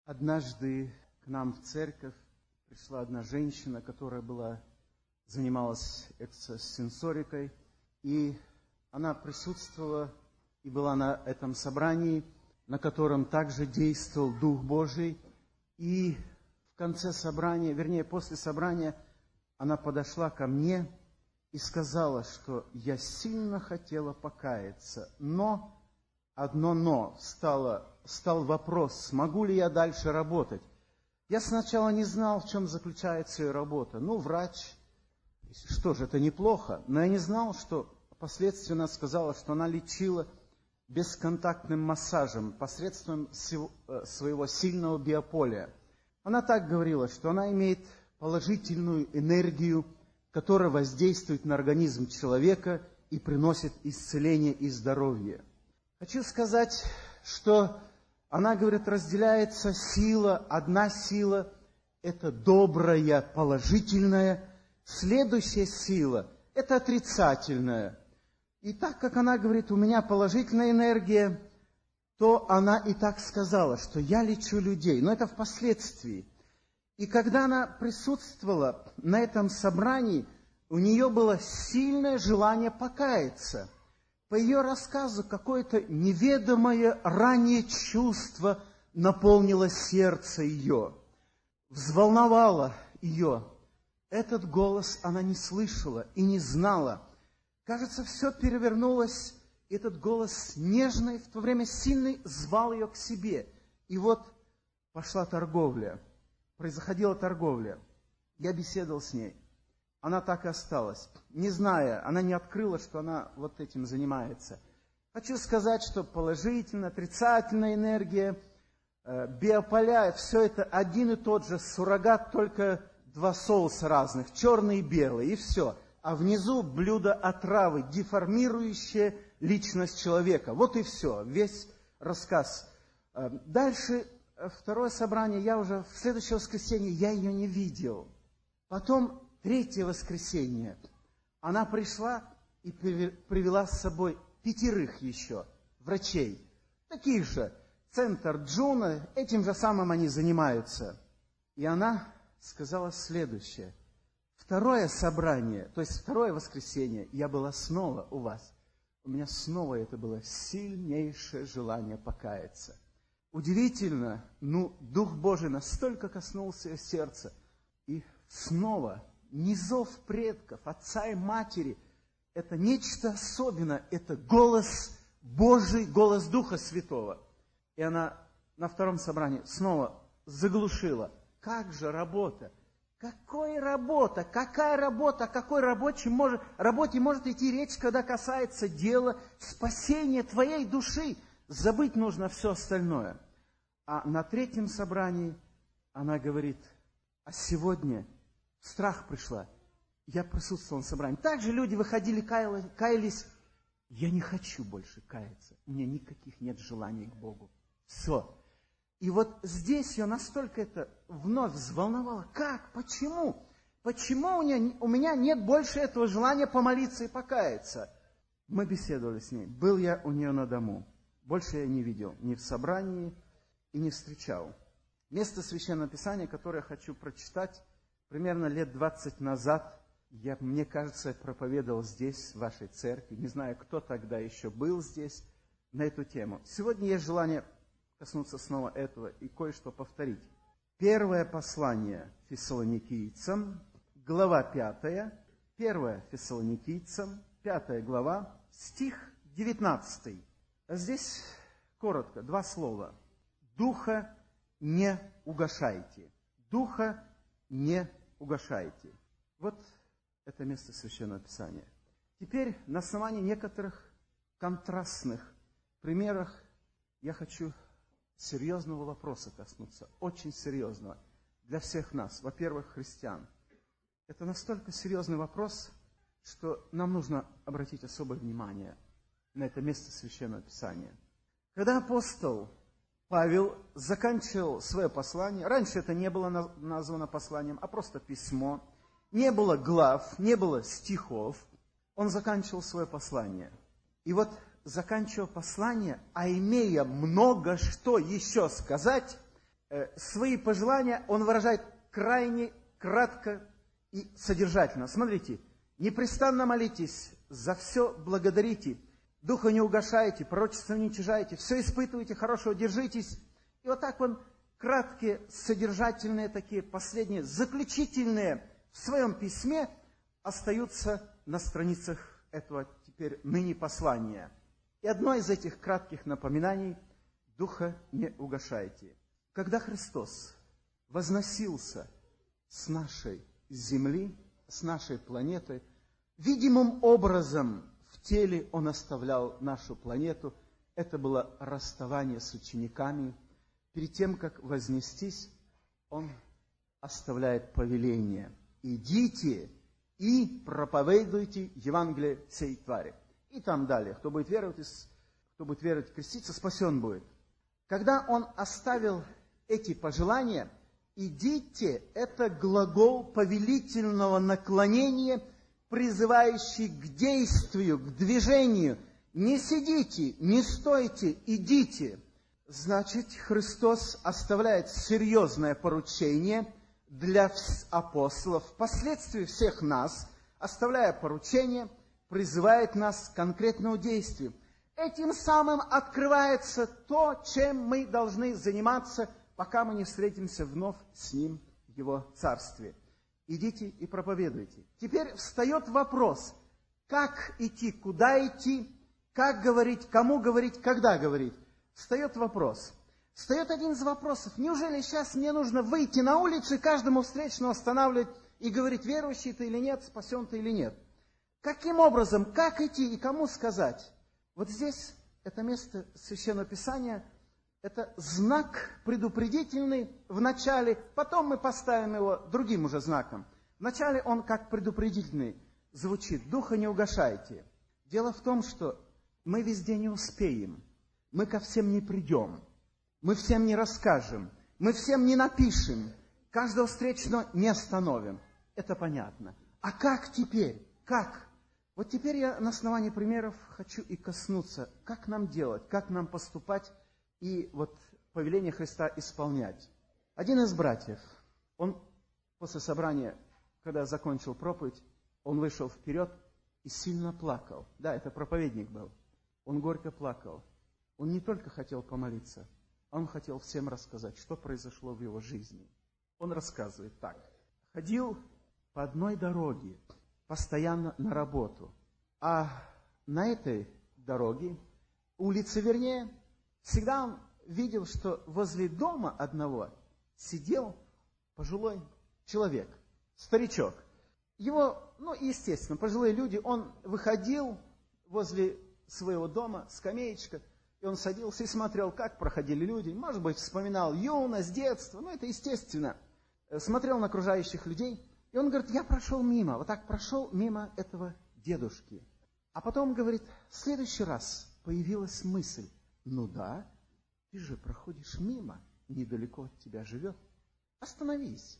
Однажды к нам в церковь пришла одна женщина, которая занималась экстрасенсорикой, и она присутствовала и была на этом собрании, на котором также действовал Дух Божий. И в конце собрания, после собрания, она подошла ко мне и сказала, что я сильно хотела покаяться, но одно «но» стал вопрос, смогу ли я дальше работать. Я сначала не знал, в чем заключается ее работа. Врач, что же, это неплохо. Но я не знал, что впоследствии она сказала, что она лечила бесконтактным массажем посредством своего сильного биополя. Она так говорила, что она имеет положительную энергию, которая воздействует на организм человека и приносит исцеление и здоровье. Хочу сказать, что она говорит, разделяется сила, одна сила – это добрая, положительная, следующая сила – это отрицательная. И так как она говорит, у меня положительная энергия, то она и так сказала, что я лечу людей, но это впоследствии. И когда она присутствовала на этом собрании, у нее было сильное желание покаяться. По ее рассказу какое-то неведомое ранее чувство наполнило сердце ее, взволновало ее. Этот голос она не слышала и не знала. Кажется, все перевернулось, и этот голос нежный, в то время сильный, звал ее к себе. И вот пошла торговля, происходила торговля. Я беседовал с ней. Она так и осталась, не зная, она не открыла, что она вот этим занимается. Хочу сказать, что положительная, отрицательная энергия, биополя, все это один и тот же суррогат, только два соуса разных, черный и белый, и все. А внизу блюдо отравы, деформирующее личность человека. Вот и все, весь рассказ. Дальше, второе собрание, в следующее воскресенье я ее не видел. Потом, третье воскресенье, она пришла и привела с собой 5 еще врачей. Таких же, центр Джуна, этим же самым они занимаются. И она сказала следующее. Второе собрание, то есть второе воскресенье, я была снова у вас. У меня снова это было сильнейшее желание покаяться. Удивительно, Дух Божий настолько коснулся ее сердца. И снова не зов предков, отца и матери, это нечто особенное, это голос Божий, голос Духа Святого. И она на втором собрании снова заглушила. Как же работа? Какая работа? О какой работе может идти речь, когда касается дела спасения твоей души? Забыть нужно все остальное. А на третьем собрании она говорит, а сегодня страх пришла. Я присутствовал на собрании. Также люди выходили, каялись. Я не хочу больше каяться. У меня никаких нет желаний к Богу. Все. И вот здесь ее настолько это вновь взволновало. Как? Почему? Почему у меня нет больше этого желания помолиться и покаяться? Мы беседовали с ней. Был я у нее на дому. Больше я не видел. Ни в собрании и не встречал. Место Священного Писания, которое я хочу прочитать, примерно лет 20 назад, мне кажется, проповедовал здесь, в вашей церкви. Не знаю, кто тогда еще был здесь на эту тему. Сегодня есть желание коснуться снова этого и кое-что повторить. Первое послание Фессалоникийцам, глава 5. Первое Фессалоникийцам, 5 глава, стих 19. А здесь коротко, 2 слова. Духа не угашайте. Духа не угашайте. Вот это место Священного Писания. Теперь на основании некоторых контрастных примеров я хочу серьезного вопроса коснуться, очень серьезного для всех нас, во-первых, христиан. Это настолько серьезный вопрос, что нам нужно обратить особое внимание на это место Священного Писания. Когда апостол Павел заканчивал свое послание, раньше это не было названо посланием, а просто письмо, не было глав, не было стихов, он заканчивал свое послание. И вот заканчивая послание, а имея много что еще сказать, свои пожелания он выражает крайне кратко и содержательно. Смотрите, непрестанно молитесь, за все благодарите, духа не угашайте, пророчество не уничижайте, все испытывайте, хорошего держитесь. И вот так он краткие, содержательные такие, последние, заключительные в своем письме остаются на страницах этого теперь ныне послания. И одно из этих кратких напоминаний – духа не угашайте. Когда Христос возносился с нашей земли, с нашей планеты, видимым образом в теле Он оставлял нашу планету. Это было расставание с учениками. Перед тем, как вознестись, Он оставляет повеление. Идите и проповедуйте Евангелие всей твари. И там далее. Кто будет веровать, креститься, спасен будет. Когда Он оставил эти пожелания, идите, это глагол повелительного наклонения, призывающий к действию, к движению. Не сидите, не стойте, идите. Значит, Христос оставляет серьезное поручение для апостолов, впоследствии всех нас, оставляя поручение, призывает нас к конкретному действию. Этим самым открывается то, чем мы должны заниматься, пока мы не встретимся вновь с Ним в Его Царстве. Идите и проповедуйте. Теперь встает вопрос, как идти, куда идти, как говорить, кому говорить, когда говорить. Встает вопрос. Встает один из вопросов. Неужели сейчас мне нужно выйти на улицу и каждому встречному останавливать и говорить, верующий ты или нет, спасен ты или нет? Каким образом, как идти и кому сказать? Вот здесь это место Священного Писания, это знак предупредительный в начале, потом мы поставим его другим уже знаком. Вначале он как предупредительный звучит. Духа не угашайте. Дело в том, что мы везде не успеем. Мы ко всем не придем. Мы всем не расскажем. Мы всем не напишем. Каждого встречного не остановим. Это понятно. А как теперь? Как? Вот теперь я на основании примеров хочу и коснуться. Как нам делать? Как нам поступать? И вот повеление Христа исполнять. Один из братьев, он после собрания, когда закончил проповедь, он вышел вперед и сильно плакал. Да, это проповедник был. Он горько плакал. Он не только хотел помолиться, он хотел всем рассказать, что произошло в его жизни. Он рассказывает так. Ходил по одной дороге, постоянно на работу. А на этой дороге, улице вернее, всегда он видел, что возле дома одного сидел пожилой человек, старичок. Его, естественно, пожилые люди, он выходил возле своего дома, скамеечка, и он садился и смотрел, как проходили люди. Может быть, вспоминал юность, детство, это естественно. Смотрел на окружающих людей, и он говорит, я прошел мимо, вот так прошел мимо этого дедушки. А потом, говорит, в следующий раз появилась мысль, да, ты же проходишь мимо, недалеко от тебя живет. Остановись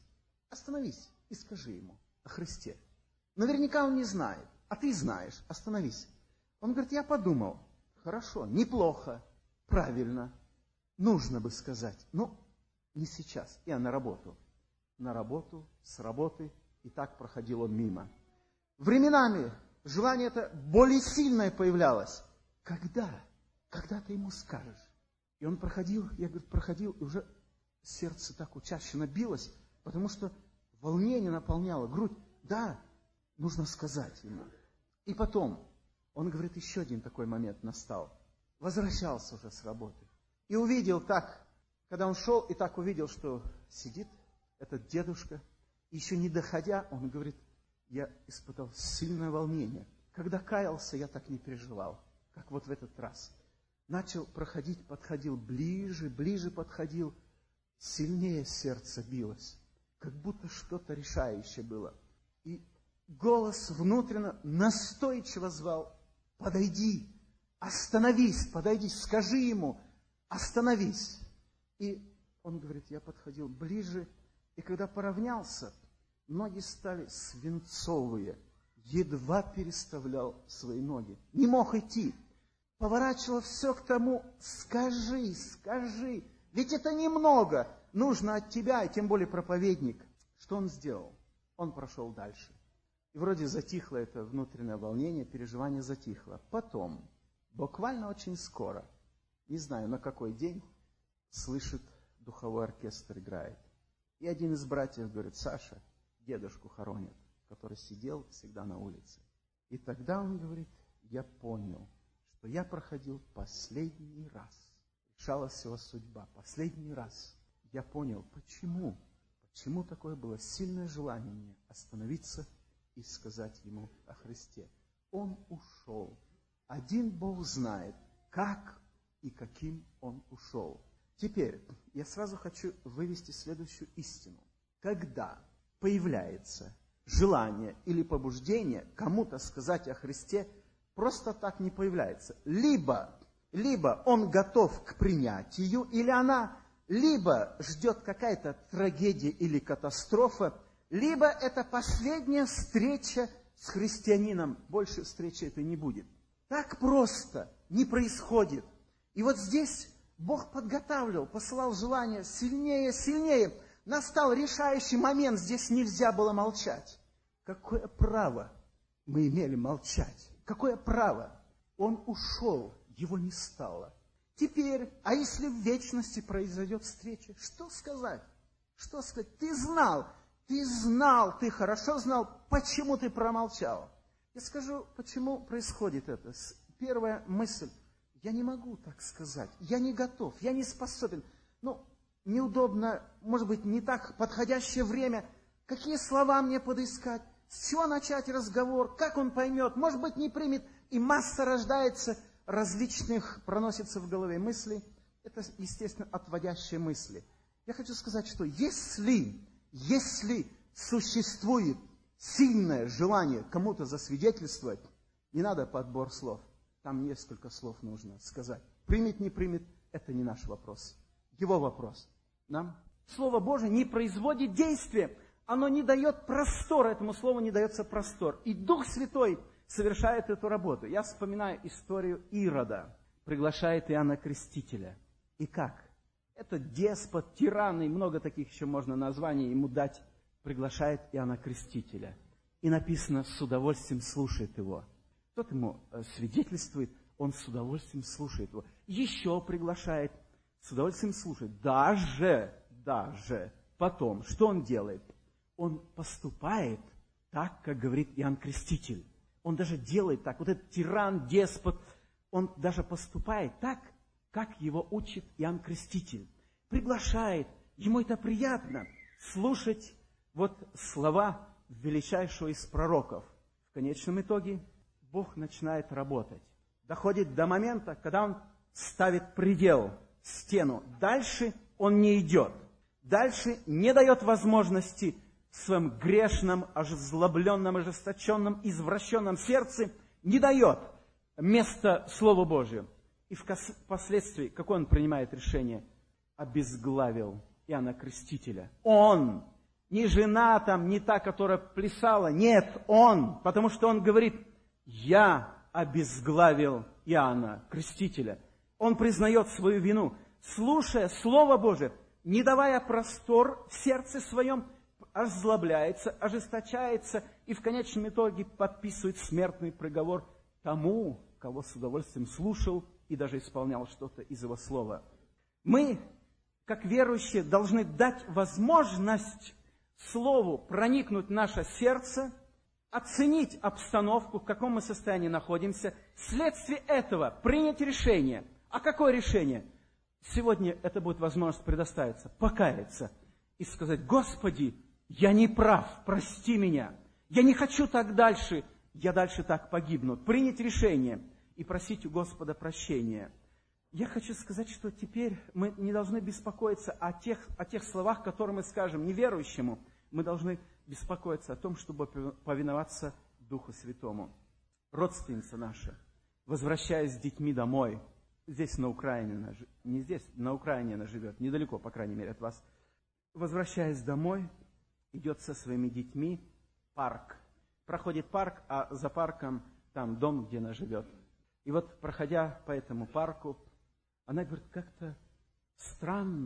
и скажи ему о Христе. Наверняка он не знает, а ты знаешь, остановись. Он говорит, я подумал, хорошо, неплохо, правильно, нужно бы сказать, не сейчас, я на работу. На работу, с работы, и так проходил он мимо. Временами желание это более сильное появлялось. Когда ты ему скажешь? И он проходил, и уже сердце так учащенно билось, потому что волнение наполняло грудь. Да, нужно сказать ему. И потом, он говорит, еще один такой момент настал. Возвращался уже с работы. И увидел так, когда он шел, и так увидел, что сидит этот дедушка. И еще не доходя, он говорит, я испытал сильное волнение. Когда каялся, я так не переживал, как вот в этот раз. Начал проходить, подходил ближе подходил. Сильнее сердце билось, как будто что-то решающее было. И голос внутренне настойчиво звал, подойди, остановись, подойди, скажи ему, остановись. И он говорит, я подходил ближе, и когда поравнялся, ноги стали свинцовые, едва переставлял свои ноги, не мог идти. Поворачивал все к тому, скажи, ведь это немного, нужно от тебя, и тем более проповедник. Что он сделал? Он прошел дальше. И вроде затихло это внутреннее волнение, переживание затихло. Потом, буквально очень скоро, не знаю на какой день, слышит, духовой оркестр играет. И один из братьев говорит: Саша, дедушку хоронят, который сидел всегда на улице. И тогда он говорит: я понял, что я проходил последний раз. Решалась его судьба. Последний раз. Я понял, почему. Почему такое было сильное желание мне остановиться и сказать ему о Христе. Он ушел. Один Бог знает, как и каким он ушел. Теперь я сразу хочу вывести следующую истину. Когда появляется желание или побуждение кому-то сказать о Христе, просто так не появляется. Либо он готов к принятию, или она, либо ждет какая-то трагедия или катастрофа, либо это последняя встреча с христианином. Больше встречи это не будет. Так просто не происходит. И вот здесь Бог подготавливал, посылал желание сильнее, сильнее. Настал решающий момент, здесь нельзя было молчать. Какое право мы имели молчать? Какое право? Он ушел, его не стало. Теперь, а если в вечности произойдет встреча, что сказать? Что сказать? Ты знал, ты хорошо знал, почему ты промолчал. Я скажу, почему происходит это. Первая мысль: я не могу так сказать, я не готов, я не способен. Неудобно, может быть, не так подходящее время. Какие слова мне подыскать? С чего начать разговор? Как он поймет? Может быть, не примет. И масса рождается, различных проносится в голове мыслей. Это, естественно, отводящие мысли. Я хочу сказать, что если существует сильное желание кому-то засвидетельствовать, не надо подбор слов. Там несколько слов нужно сказать. Примет, не примет, это не наш вопрос. Его вопрос. Нам Слово Божие не производит действия. Оно не дает простор, этому слову не дается простор. И Дух Святой совершает эту работу. Я вспоминаю историю Ирода. Приглашает Иоанна Крестителя. И как? Это деспот, тиран, и много таких еще можно названий ему дать. Приглашает Иоанна Крестителя. И написано, с удовольствием слушает его. Тот ему свидетельствует, он с удовольствием слушает его. Еще приглашает, с удовольствием слушает. Даже потом, что он делает? Он поступает так, как говорит Иоанн Креститель. Он даже делает так. Вот этот тиран, деспот, он даже поступает так, как его учит Иоанн Креститель. Приглашает. Ему это приятно слушать вот слова величайшего из пророков. В конечном итоге Бог начинает работать. Доходит до момента, когда он ставит предел, стену. Дальше он не идет. Дальше не дает возможности в своем грешном, озлобленном, ожесточенном, извращенном сердце, не дает места Слову Божию. И впоследствии, какое он принимает решение? Обезглавил Иоанна Крестителя. Он, не жена там, не та, которая плясала, нет, он, потому что он говорит, я обезглавил Иоанна Крестителя. Он признает свою вину, слушая Слово Божие, не давая простор в сердце своем, озлобляется, ожесточается и в конечном итоге подписывает смертный приговор тому, кого с удовольствием слушал и даже исполнял что-то из его слова. Мы, как верующие, должны дать возможность Слову проникнуть в наше сердце, оценить обстановку, в каком мы состоянии находимся, вследствие этого принять решение. А какое решение? Сегодня это будет возможность предоставиться, покаяться и сказать, Господи, я не прав, прости меня, я не хочу так дальше, я дальше так погибну. Принять решение и просить у Господа прощения. Я хочу сказать, что теперь мы не должны беспокоиться о тех словах, которые мы скажем неверующему. Мы должны беспокоиться о том, чтобы повиноваться Духу Святому. Родственница наша, возвращаясь с детьми домой, здесь на Украине, не здесь, на Украине она живет, недалеко, по крайней мере, от вас. Возвращаясь домой, идет со своими детьми в парк. Проходит парк, а за парком там дом, где она живет. И вот, проходя по этому парку, она говорит, как-то странно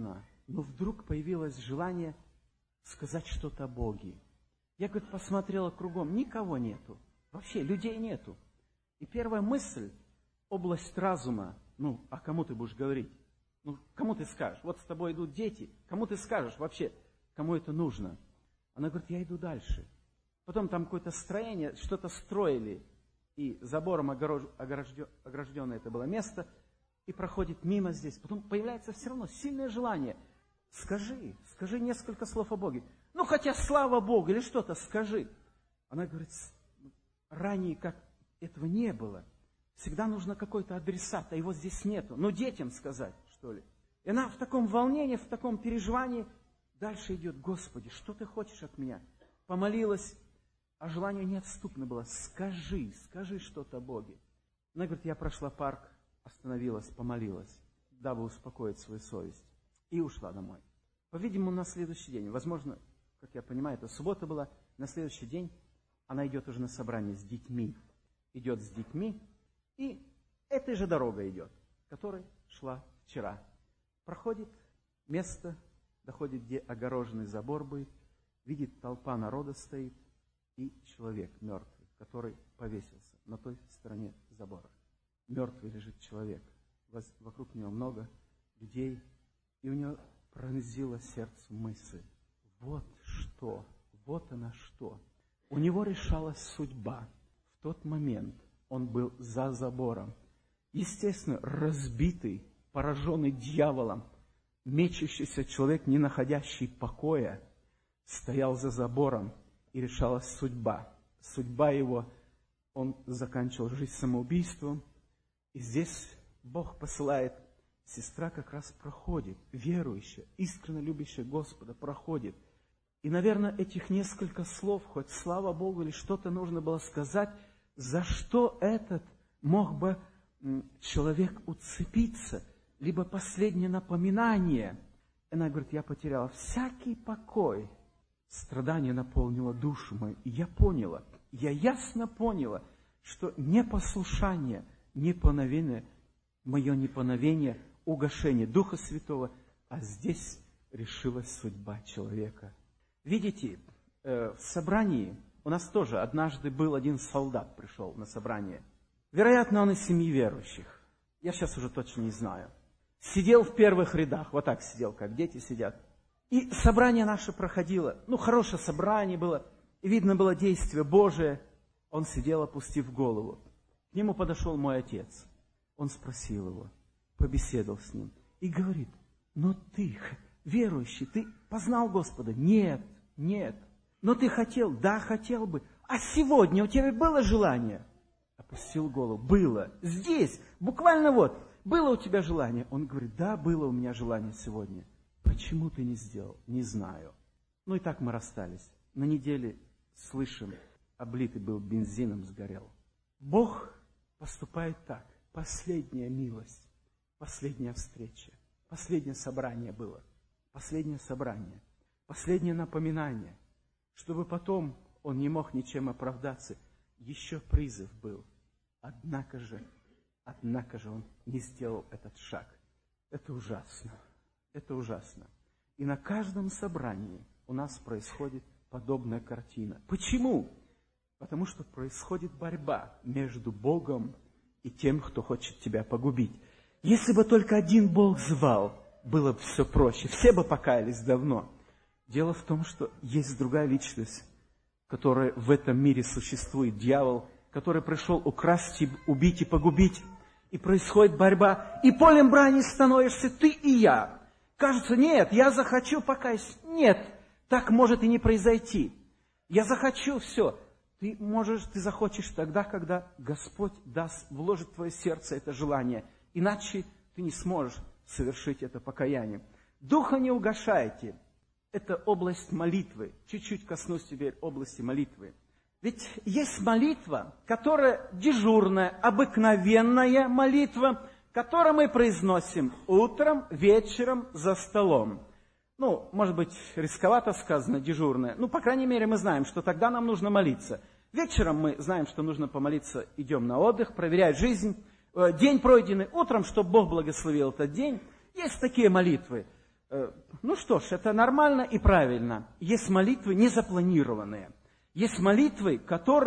но вдруг появилось желание сказать что-то о Боге. Я, говорит, посмотрела кругом, никого нету, вообще людей нету. И первая мысль, область разума, а кому ты будешь говорить? Кому ты скажешь? Вот с тобой идут дети, кому ты скажешь вообще, кому это нужно? Она говорит, я иду дальше. Потом там какое-то строение, что-то строили, и забором огражденное это было место, и проходит мимо здесь. Потом появляется все равно сильное желание. Скажи несколько слов о Боге. Хотя слава Богу, или что-то скажи. Она говорит, ранее как этого не было. Всегда нужно какой-то адресат, а его здесь нету. Детям сказать, что ли. И она в таком волнении, в таком переживании дальше идет. Господи, что ты хочешь от меня? Помолилась, а желание неотступно было. Скажи что-то о Боге. Она говорит, я прошла парк, остановилась, помолилась, дабы успокоить свою совесть. И ушла домой. По-видимому, на следующий день, возможно, как я понимаю, это суббота была, на следующий день она идет уже на собрание с детьми. Идет с детьми, и этой же дорогой идет, которой шла вчера. Проходит место, доходит, где огороженный забор будет, видит, толпа народа стоит, и человек мертвый, который повесился на той стороне забора. Мертвый лежит человек. Вокруг него много людей, и у него пронзила сердце мысль. Вот она что. У него решалась судьба. В тот момент он был за забором. Естественно, разбитый, пораженный дьяволом, мечущийся человек, не находящий покоя, стоял за забором, и решалась судьба. Судьба его, он заканчивал жизнь самоубийством. И здесь Бог посылает, сестра как раз проходит, верующая, искренне любящая Господа, проходит. И, наверное, этих несколько слов, хоть слава Богу, или что-то нужно было сказать, за что этот мог бы человек уцепиться, либо последнее напоминание. Она говорит, я потеряла всякий покой. Страдание наполнило душу мою. И я ясно поняла, что непослушание, мое неповиновение, угошение Духа Святого, а здесь решилась судьба человека. Видите, в собрании у нас тоже однажды был один солдат, пришел на собрание. Вероятно, он из семьи верующих. Я сейчас уже точно не знаю. Сидел в первых рядах, вот так сидел, как дети сидят. И собрание наше проходило, хорошее собрание было, и видно было действие Божие. Он сидел, опустив голову. К нему подошел мой отец. Он спросил его, побеседовал с ним и говорит, ты, верующий, ты познал Господа? Нет. Но ты хотел? Да, хотел бы. А сегодня у тебя было желание? Опустил голову. Было. Здесь, буквально было у тебя желание? Он говорит, да, было у меня желание сегодня. Почему ты не сделал? Не знаю. И так мы расстались. На неделе, слышим, облитый был бензином, сгорел. Бог поступает так. Последняя милость, последняя встреча, последнее собрание было. Последнее собрание, последнее напоминание, чтобы потом он не мог ничем оправдаться. Еще призыв был. Однако же он не сделал этот шаг. Это ужасно. Это ужасно. И на каждом собрании у нас происходит подобная картина. Почему? Потому что происходит борьба между Богом и тем, кто хочет тебя погубить. Если бы только один Бог звал, было бы все проще. Все бы покаялись давно. Дело в том, что есть другая личность, которая в этом мире существует. Дьявол, который пришел украсть, убить и погубить. И происходит борьба. И полем брани становишься ты и я. Кажется, нет, я захочу покаяться. Нет, так может и не произойти. Я захочу, все. Ты захочешь тогда, когда Господь вложит в твое сердце это желание. Иначе ты не сможешь совершить это покаяние. Духа не угашайте. Это область молитвы. Чуть-чуть коснусь теперь области молитвы. Ведь есть молитва, которая дежурная, обыкновенная молитва, которую мы произносим утром, вечером, за столом. Может быть, рисковато сказано, дежурная. По крайней мере, мы знаем, что тогда нам нужно молиться. Вечером мы знаем, что нужно помолиться, идем на отдых, проверять жизнь. День пройденный утром, чтобы Бог благословил этот день. Есть такие молитвы. Ну что ж, это нормально и правильно. Есть молитвы незапланированные. Есть молитвы,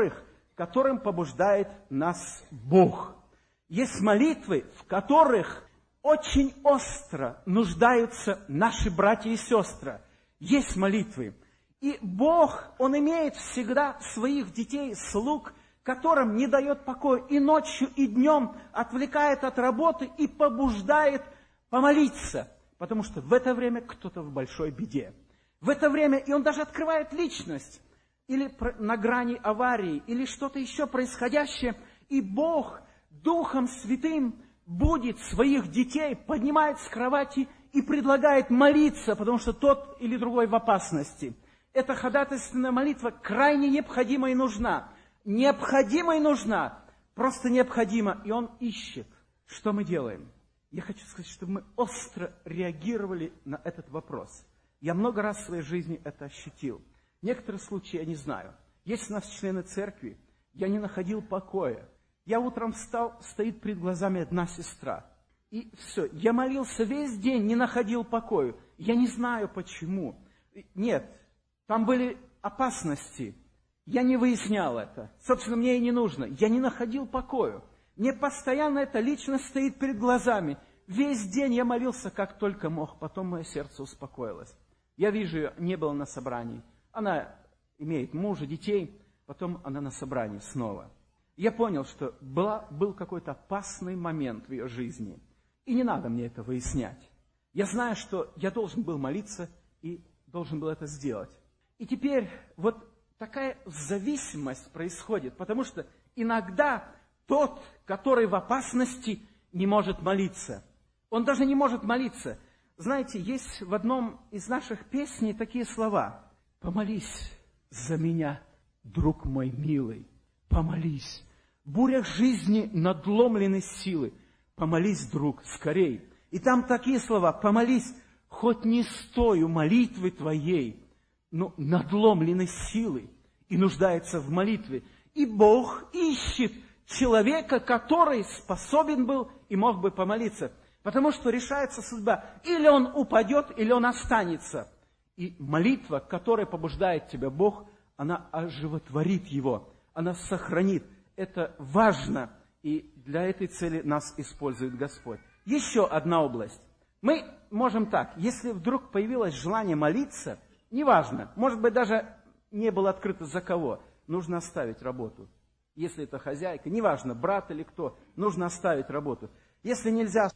которым побуждает нас Бог. Есть молитвы, в которых очень остро нуждаются наши братья и сестры. Есть молитвы. И Бог, Он имеет всегда своих детей, слуг, которым не дает покоя и ночью, и днем, отвлекает от работы и побуждает помолиться. Потому что в это время кто-то в большой беде. В это время, и он даже открывает личность, или на грани аварии, или что-то еще происходящее, и Бог Духом Святым будет своих детей, поднимает с кровати и предлагает молиться, потому что тот или другой в опасности. Эта ходатайственная молитва крайне необходима и нужна. Необходима и нужна, просто необходима, и он ищет. Что мы делаем? Я хочу сказать, чтобы мы остро реагировали на этот вопрос. Я много раз в своей жизни это ощутил. Некоторые случаи я не знаю. Есть у нас члены церкви, я не находил покоя. Я утром встал, стоит перед глазами одна сестра. И все, я молился весь день, не находил покоя. Я не знаю почему. Нет, там были опасности. Я не выяснял это. Собственно, мне и не нужно. Я не находил покоя. Мне постоянно эта личность стоит перед глазами. Весь день я молился, как только мог. Потом мое сердце успокоилось. Я вижу ее, не было на собрании. Она имеет мужа, детей. Потом она на собрании снова. Я понял, что был какой-то опасный момент в ее жизни. И не надо мне это выяснять. Я знаю, что я должен был молиться и должен был это сделать. И теперь вот такая зависимость происходит. Потому что иногда тот, который в опасности, не может молиться. Он даже не может молиться. Знаете, есть в одном из наших песней такие слова. «Помолись за меня, друг мой милый, помолись. В бурях жизни надломлены силы. Помолись, друг, скорей». И там такие слова. «Помолись, хоть не стою молитвы твоей, но надломлены силы и нуждается в молитве». И Бог ищет человека, который способен был и мог бы помолиться. Потому что решается судьба. Или он упадет, или он останется. И молитва, которая побуждает тебя Бог, она оживотворит его, она сохранит. Это важно, и для этой цели нас использует Господь. Еще одна область. Мы можем так, если вдруг появилось желание молиться, неважно, может быть, даже не было открыто за кого, нужно оставить работу. Если это хозяйка, неважно, брат или кто, нужно оставить работу. Если нельзя,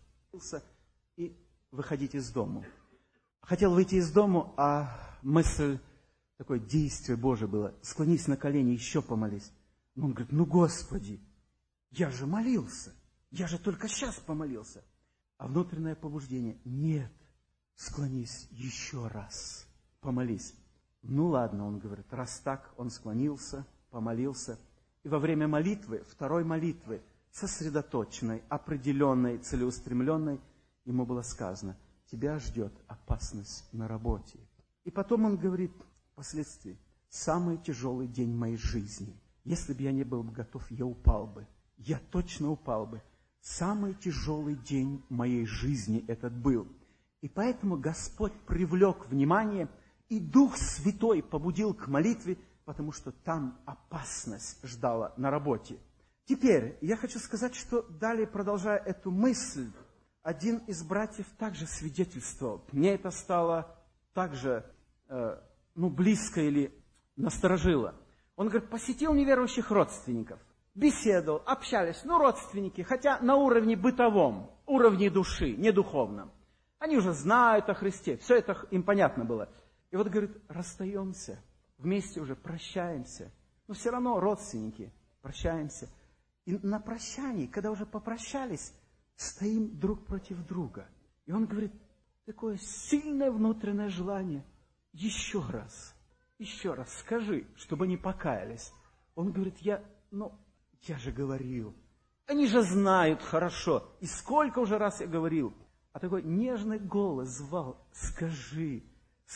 и выходить из дому. Хотел выйти из дому, а мысль, такое действие Божие было, склонись на колени, еще помолись. Но он говорит, ну Господи, я же молился, я же только сейчас помолился. А внутреннее побуждение, нет, склонись еще раз, помолись. Ну ладно, он говорит, раз так, он склонился, помолился. И во время молитвы, второй молитвы, сосредоточенной, определенной, целеустремленной, ему было сказано, тебя ждет опасность на работе. И потом он говорит впоследствии, самый тяжелый день моей жизни. Если бы я не был готов, я упал бы. Я точно упал бы. Самый тяжелый день моей жизни этот был. И поэтому Господь привлек внимание, и Дух Святой побудил к молитве, потому что там опасность ждала на работе. Теперь я хочу сказать, что далее, продолжая эту мысль, один из братьев также свидетельствовал. Мне это стало также близко или насторожило. Он говорит, посетил неверующих родственников, беседовал, общались, родственники, хотя на уровне бытовом, уровне души, не духовном. Они уже знают о Христе, все это им понятно было. И вот, говорит, расстаемся, вместе уже прощаемся, но все равно родственники, прощаемся. И на прощании, когда уже попрощались, стоим друг против друга. И он говорит, такое сильное внутреннее желание, еще раз скажи, чтобы они покаялись. Он говорит, я же говорил, они же знают хорошо, и сколько уже раз я говорил. А такой нежный голос звал, скажи,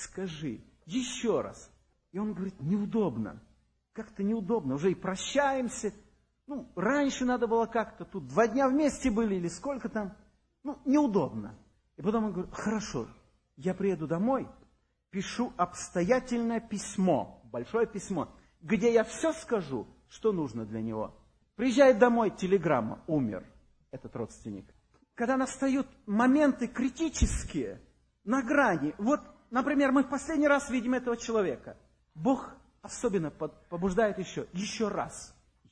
еще раз. И он говорит, неудобно, как-то неудобно, уже и прощаемся. Раньше надо было как-то, тут 2 дня вместе были или сколько там, неудобно. И потом он говорит, хорошо, я приеду домой, пишу обстоятельное письмо, большое письмо, где я все скажу, что нужно для него. Приезжает домой, телеграмма, умер этот родственник. Когда настают моменты критические, на грани, вот, например, мы в последний раз видим этого человека, Бог особенно побуждает еще раз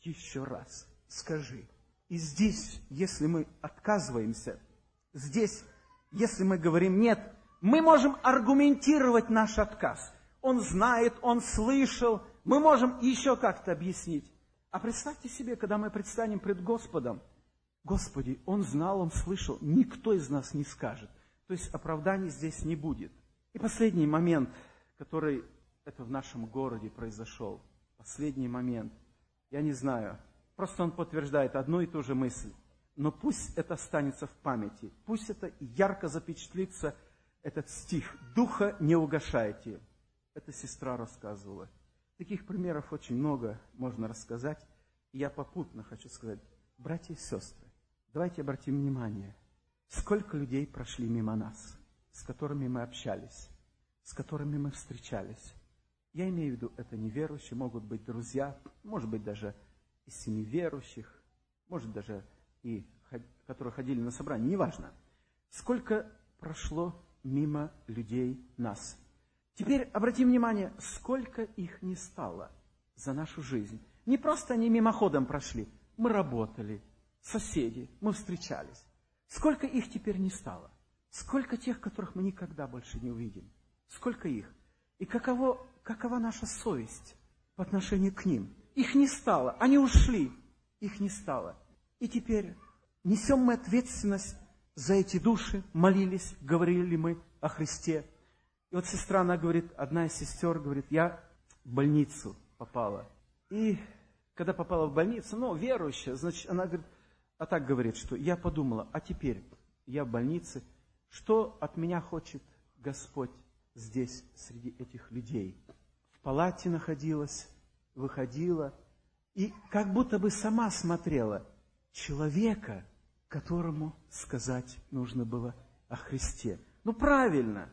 скажи. И здесь, если мы отказываемся, здесь, если мы говорим нет, мы можем аргументировать наш отказ. Он знает, он слышал, мы можем еще как-то объяснить. А представьте себе, когда мы предстанем пред Господом, Господи, он знал, он слышал, никто из нас не скажет. То есть оправданий здесь не будет. И последний момент, который это в нашем городе произошел. Последний момент. Я не знаю. Просто он подтверждает одну и ту же мысль. Но пусть это останется в памяти. Пусть это ярко запечатлится, этот стих. «Духа не угашайте». Это сестра рассказывала. Таких примеров очень много можно рассказать. И я попутно хочу сказать, братья и сестры, давайте обратим внимание, сколько людей прошли мимо нас, с которыми мы общались, с которыми мы встречались. Я имею в виду, это неверующие, могут быть друзья, может быть даже из семьи верующих, может даже и которые ходили на собрание, неважно. Сколько прошло мимо людей нас. Теперь обратим внимание, сколько их не стало за нашу жизнь. Не просто они мимоходом прошли, мы работали, соседи, мы встречались. Сколько их теперь не стало? Сколько тех, которых мы никогда больше не увидим? Сколько их? И какова наша совесть по отношению к ним? Их не стало, они ушли, их не стало. И теперь несем мы ответственность за эти души, молились, говорили мы о Христе. И вот сестра, она говорит, одна из сестер говорит, я в больницу попала. И когда попала в больницу, верующая, значит, она говорит, так говорит, что я подумала, а теперь я в больнице, что от меня хочет Господь здесь, среди этих людей? В палате находилась, выходила, и как будто бы сама смотрела человека, которому сказать нужно было о Христе. Правильно.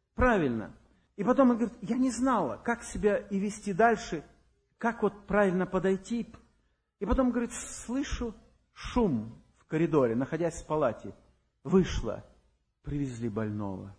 И потом он говорит, я не знала, как себя и вести дальше, как вот правильно подойти. И потом, говорит, слышу шум в коридоре, находясь в палате. Вышла, привезли больного.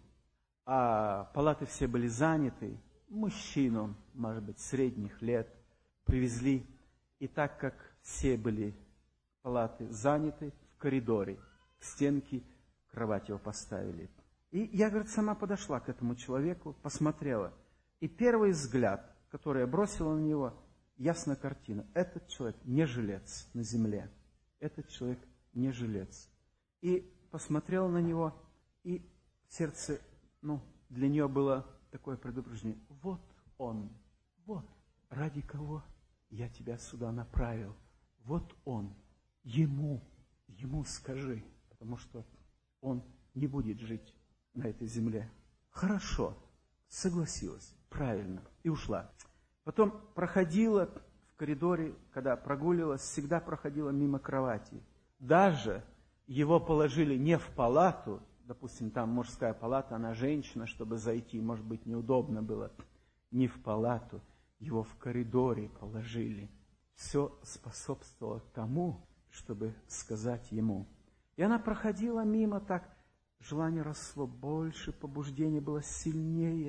А палаты все были заняты. Мужчину, может быть, средних лет, привезли. И так как все были палаты заняты, в коридоре, к стенке кровать его поставили. И я, говорит, сама подошла к этому человеку, посмотрела. И первый взгляд, который я бросила на него, ясная картина. Этот человек не жилец на земле. Этот человек не жилец. И посмотрела на него, и в сердце, для нее было такое предупреждение. Вот он, вот, ради кого я тебя сюда направил. Вот он, ему скажи, потому что он не будет жить на этой земле. Хорошо, согласилась, правильно, и ушла. Потом проходила в коридоре, когда прогуливалась, всегда проходила мимо кровати. Даже его положили не в палату, допустим, там мужская палата, она женщина, чтобы зайти, может быть, неудобно было, не в палату, его в коридоре положили. Все способствовало тому, чтобы сказать ему. И она проходила мимо так, желание росло больше, побуждение было сильнее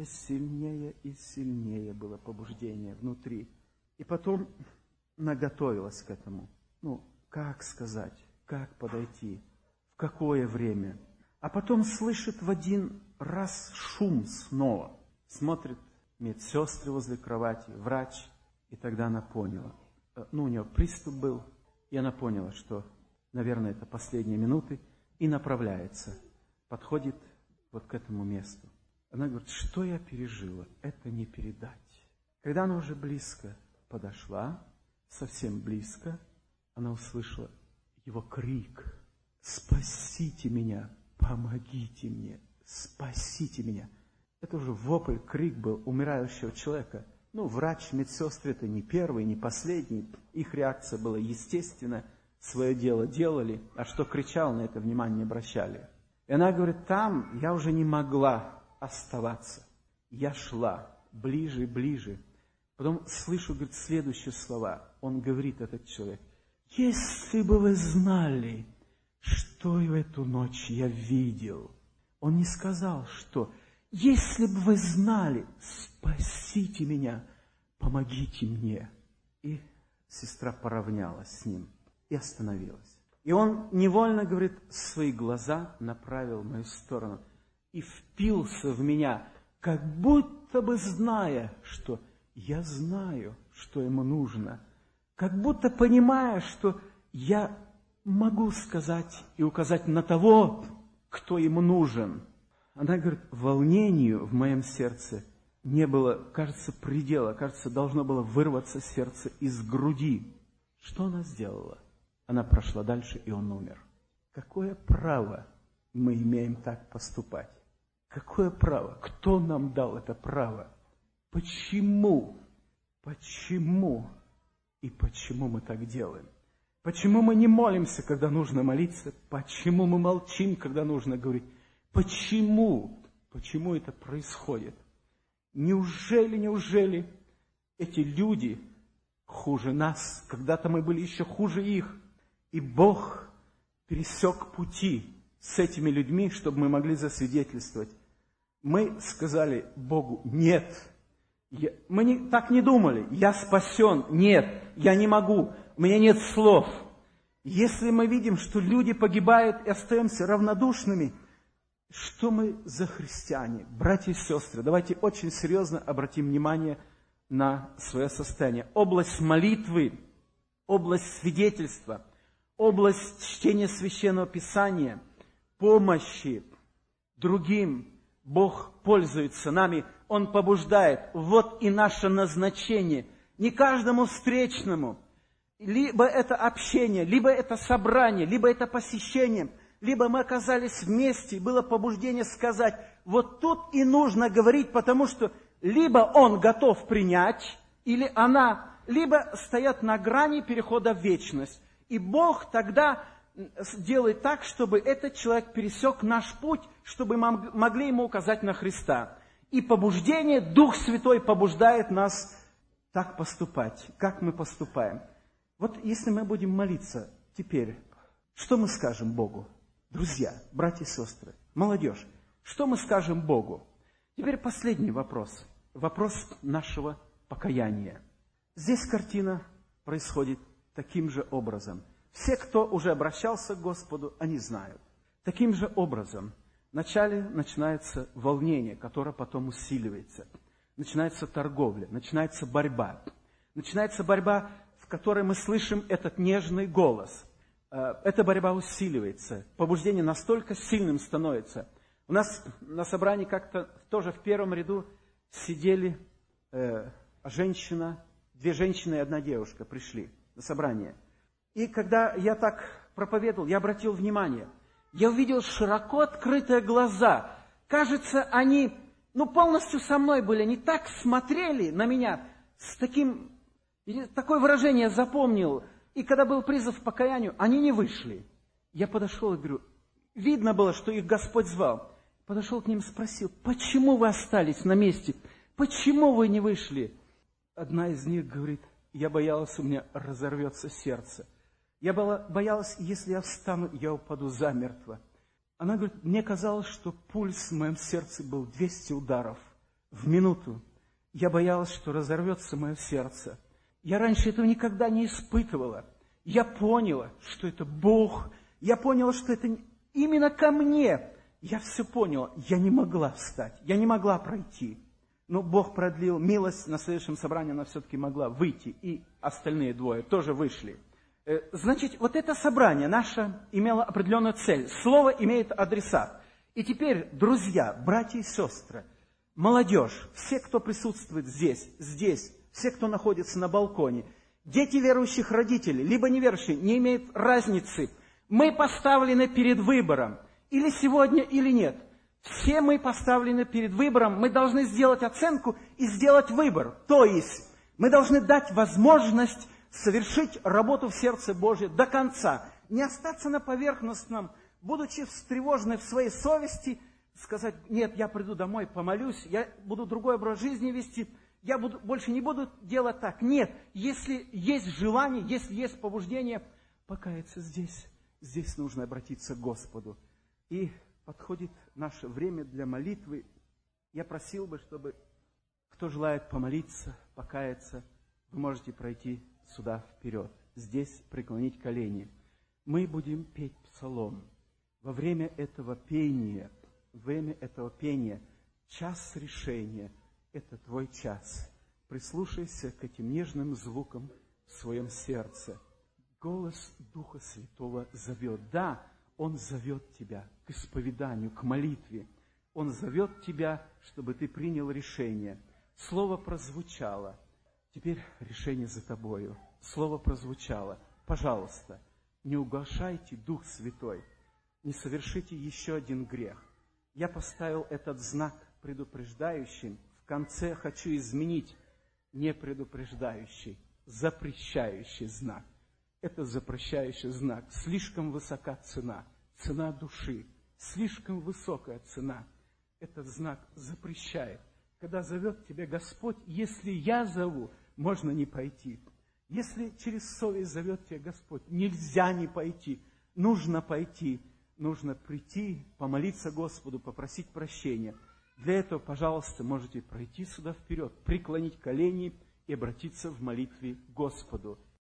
и сильнее было побуждение внутри. И потом она готовилась к этому. Как сказать, как подойти, в какое время. А потом слышит в один раз шум снова. Смотрит медсестры возле кровати, врач. И тогда она поняла. У нее приступ был. И она поняла, что, наверное, это последние минуты. И направляется. Подходит вот к этому месту. Она говорит, что я пережила, это не передать. Когда она уже близко подошла, совсем близко, она услышала его крик. Спасите меня, помогите мне, спасите меня. Это уже вопль, крик был умирающего человека. Врач, медсестры, это не первый, не последний. Их реакция была естественна, свое дело делали, а что кричал, на это внимание не обращали. И она говорит, там я уже не могла оставаться. Я шла ближе и ближе. Потом слышу, говорит, следующие слова. Он говорит, этот человек: если бы вы знали, что в эту ночь я видел. Он не сказал, что если бы вы знали, спасите меня, помогите мне. И сестра поравнялась с ним и остановилась. И он невольно, говорит, свои глаза направил в мою сторону и впился в меня, как будто бы зная, что я знаю, что ему нужно, как будто понимая, что я могу сказать и указать на того, кто ему нужен. Она говорит, волнению в моем сердце не было, кажется, предела, кажется, должно было вырваться сердце из груди. Что она сделала? Она прошла дальше, и он умер. Какое право мы имеем так поступать? Какое право? Кто нам дал это право? Почему? Почему? И почему мы так делаем? Почему мы не молимся, когда нужно молиться? Почему мы молчим, когда нужно говорить? Почему? Почему это происходит? Неужели эти люди хуже нас? Когда-то мы были еще хуже их. И Бог пересек пути с этими людьми, чтобы мы могли засвидетельствовать. Мы сказали Богу: нет. Мы так не думали. Я спасен. Нет, я не могу. У меня нет слов. Если мы видим, что люди погибают и остаемся равнодушными, что мы за христиане? Братья и сестры, давайте очень серьезно обратим внимание на свое состояние. Область молитвы, область свидетельства, область чтения Священного Писания, помощи другим. Бог пользуется нами, Он побуждает. Вот и наше назначение. Не каждому встречному. Либо это общение, либо это собрание, либо это посещение, либо мы оказались вместе, и было побуждение сказать, вот тут и нужно говорить, потому что либо он готов принять, или она, либо стоят на грани перехода в вечность. И Бог тогда делает так, чтобы этот человек пересек наш путь, чтобы мы могли ему указать на Христа. И побуждение, Дух Святой побуждает нас так поступать. Как мы поступаем? Вот если мы будем молиться теперь, что мы скажем Богу? Друзья, братья и сестры, молодежь, что мы скажем Богу? Теперь последний вопрос. Вопрос нашего покаяния. Здесь картина происходит таким же образом. Все, кто уже обращался к Господу, они знают. Таким же образом. Вначале начинается волнение, которое потом усиливается. Начинается торговля, начинается борьба. Начинается борьба, в которой мы слышим этот нежный голос. Эта борьба усиливается. Побуждение настолько сильным становится. У нас на собрании как-то тоже в первом ряду сидели женщина, 2 женщины и 1 девушка пришли на собрание. И когда я так проповедовал, я обратил внимание, я увидел широко открытые глаза. Кажется, они полностью со мной были, они так смотрели на меня, с такое выражение я запомнил. И когда был призыв к покаянию, они не вышли. Я подошел и говорю, видно было, что их Господь звал. Подошел к ним и спросил, почему вы остались на месте? Почему вы не вышли? Одна из них говорит, я боялась, у меня разорвется сердце. Я боялась, если я встану, я упаду замертво. Она говорит, мне казалось, что пульс в моем сердце был 200 ударов в минуту. Я боялась, что разорвется мое сердце. Я раньше этого никогда не испытывала. Я поняла, что это Бог. Я поняла, что это именно ко мне. Я все поняла. Я не могла встать. Я не могла пройти. Но Бог продлил милость. На следующем собрании она все-таки могла выйти. И остальные 2 тоже вышли. Значит, вот это собрание наше имело определенную цель. Слово имеет адресат. И теперь, друзья, братья и сестры, молодежь, все, кто присутствует здесь, все, кто находится на балконе, дети верующих родителей, либо неверующие, не имеет разницы. Мы поставлены перед выбором. Или сегодня, или нет. Все мы поставлены перед выбором. Мы должны сделать оценку и сделать выбор. То есть, мы должны дать возможность совершить работу в сердце Божьем до конца. Не остаться на поверхностном, будучи встревоженной в своей совести, сказать, нет, я приду домой, помолюсь, я буду другой образ жизни вести, больше не буду делать так. Нет, если есть желание, если есть побуждение, покаяться здесь нужно обратиться к Господу. И подходит наше время для молитвы. Я просил бы, чтобы кто желает помолиться, покаяться, вы можете пройти сюда вперед, здесь преклонить колени. Мы будем петь псалом. Во время этого пения, час решения – это твой час. Прислушайся к этим нежным звукам в своем сердце. Голос Духа Святого зовет. Да, Он зовет тебя к исповеданию, к молитве. Он зовет тебя, чтобы ты принял решение. Слово прозвучало. Теперь решение за тобою. Слово прозвучало. Пожалуйста, не угашайте Дух Святой. Не совершите еще один грех. Я поставил этот знак предупреждающим. В конце хочу изменить не предупреждающий, запрещающий знак. Это запрещающий знак. Слишком высока цена. Цена души. Слишком высокая цена. Этот знак запрещает. Когда зовет тебя Господь, если я зову, можно не пойти. Если через совесть зовет тебя Господь, нельзя не пойти. Нужно пойти. Нужно прийти, помолиться Господу, попросить прощения. Для этого, пожалуйста, можете пройти сюда вперед, преклонить колени и обратиться в молитве к Господу.